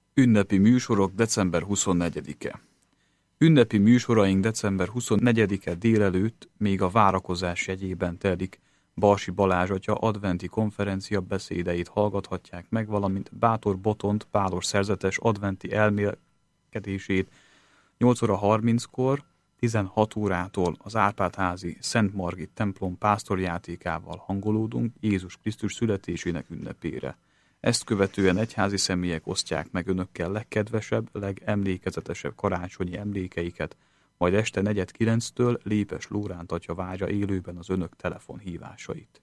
Ünnepi műsorok december 24-e. Ünnepi műsoraink december 24-e délelőtt még a várakozás jegyében telik Balsi Balázs atya adventi konferencia beszédeit hallgathatják meg, valamint Bátor Botont pálos szerzetes adventi elmélkedését 8 óra 30-kor, 16 órától az Árpád-házi Szent Margit templom pásztorjátékával hangolódunk Jézus Krisztus születésének ünnepére. Ezt követően egyházi személyek osztják meg önökkel legkedvesebb, legemlékezetesebb karácsonyi emlékeiket, majd este 8:45-től Lépes Lóránt atya várja élőben az önök telefonhívásait.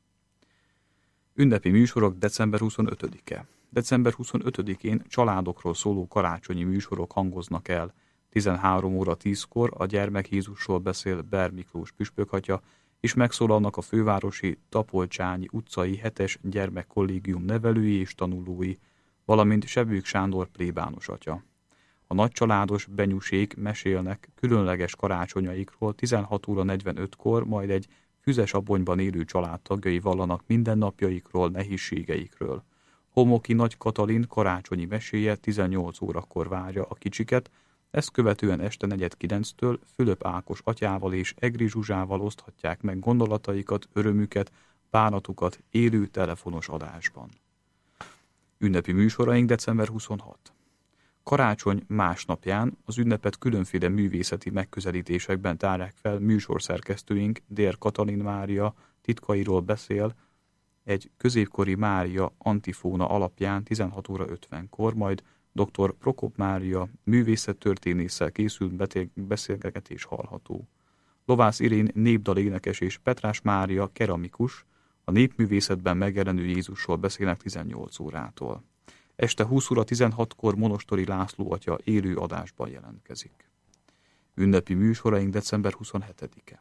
Ünnepi műsorok december 25-e. December 25-én családokról szóló karácsonyi műsorok hangoznak el. 13 óra 10-kor a gyermek Jézusról beszél Ber Miklós püspökatya, és megszólalnak a fővárosi Tapolcsányi utcai 7-es gyermekkollégium nevelői és tanulói, valamint Sebők Sándor plébános atya. A nagycsaládos benyusék mesélnek különleges karácsonyaikról 16 óra 45-kor, majd egy Füzes Abonyban élő családtagjai vallanak mindennapjaikról, nehézségeikről. Homoki Nagy Katalin karácsonyi meséje 18 órakor várja a kicsiket, ezt követően este 8:45-től Fülöp Ákos atyával és Egri Zsuzsával oszthatják meg gondolataikat, örömüket, bánatukat élő telefonos adásban. Ünnepi műsoraink december 26. Karácsony másnapján az ünnepet különféle művészeti megközelítésekben tárják fel műsorszerkesztőink. Dér Katalin Mária titkairól beszél egy középkori Mária antifóna alapján 16 óra 50-kor, majd dr. Prokop Mária művészettörténésszel készült beszélgetés hallható. Lovász Irén népdalénekes és Petrás Mária keramikus a népművészetben megjelenő Jézusról beszélnek 18 órától. Este 20 óra 16-kor Monostori László atya élő adásban jelentkezik. Ünnepi műsoraink december 27-e.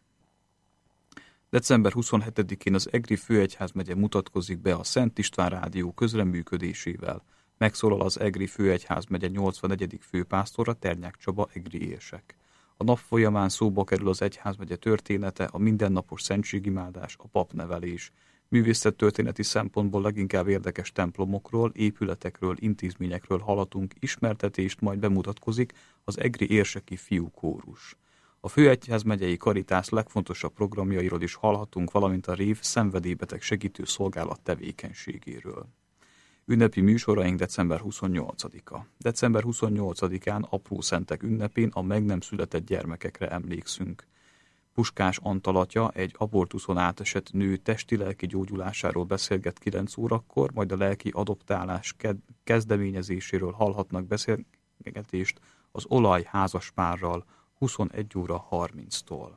December 27-én az Egri Főegyházmegye mutatkozik be a Szent István Rádió közreműködésével. Megszólal az Egri Főegyházmegye 84. főpásztora, Ternyák Csaba egri érsek. A nap folyamán szóba kerül az egyházmegye története, a mindennapos szentségimádás, a papnevelés. Művészettörténeti szempontból leginkább érdekes templomokról, épületekről, intézményekről hallatunk ismertetést, majd bemutatkozik az egri érseki fiúkórus. A Főegyházmegyei Karitász legfontosabb programjairól is hallhatunk, valamint a Rév szenvedélybeteg segítő szolgálat tevékenységéről. Ünnepi műsoraink december 28-a. December 28-án apró szentek ünnepén a meg nem született gyermekekre emlékszünk. Puskás Antal atya egy abortuszon átesett nő testi-lelki gyógyulásáról beszélget 9 órakor, majd a lelki adoptálás kezdeményezéséről hallhatnak beszélgetést az Olaj házaspárral 21 óra 30-tól.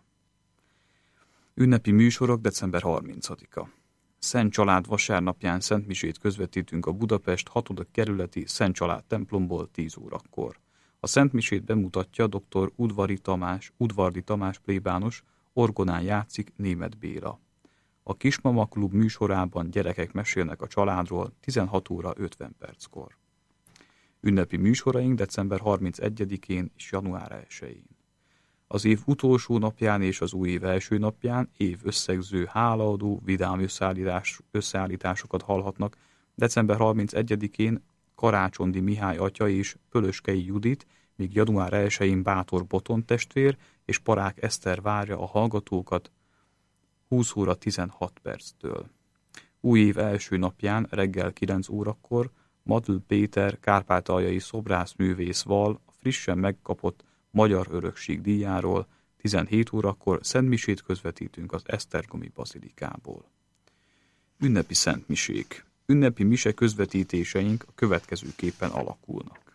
Ünnepi műsorok december 30-a. Szent Család vasárnapján szentmisét közvetítünk a Budapest 6. kerületi Szent Család templomból 10 órakor. A szentmisét bemutatja dr. Udvardi Tamás plébános, orgonán játszik Németh Béla. A Kismama Klub műsorában gyerekek mesélnek a családról 16 óra 50 perckor. Ünnepi műsoraink december 31-én és január 1-én. Az év utolsó napján és az új év első napján évösszegző, hálaadó, vidám összeállításokat hallhatnak. December 31-én Karácsondi Mihály atya és Pölöskei Judit, míg január 1-én Bátor Botont testvér és Parák Eszter várja a hallgatókat 20 óra 16 perctől. Új év első napján reggel 9 órakor Madl Péter kárpátaljai szobrászművész val a frissen megkapott Magyar Örökség díjáról, 17 órakor szentmisét közvetítünk az Esztergomi bazilikából. Ünnepi szentmisék. Ünnepi mise közvetítéseink a következőképpen alakulnak.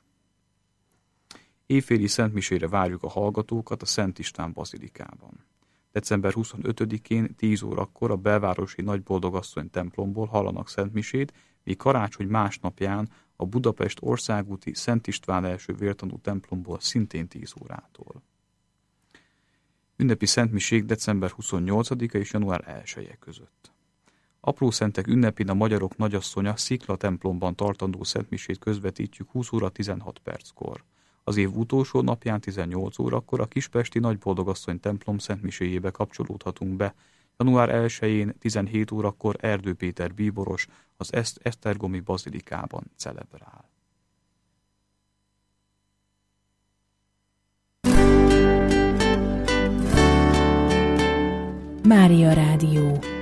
Éjféli szentmisére várjuk a hallgatókat a Szent István bazilikában. December 25-én 10 órakor a belvárosi Nagyboldogasszony templomból hallanak szentmisét, míg karácsony másnapján a Budapest országúti Szent István első vértanú templomból szintén 10 órától. Ünnepi szentmisék december 28-a és január 1-e között. Apró szentek ünnepén a Magyarok Nagyasszonya Szikla templomban tartandó szentmisét közvetítjük 20 óra 16 perckor. Az év utolsó napján 18 órakor a Kispesti Nagyboldogasszony templom szentmiséjébe kapcsolódhatunk be. Január 1-én 17 órakor Erdő Péter bíboros az Esztergomi bazilikában celebrál. Mária Rádió.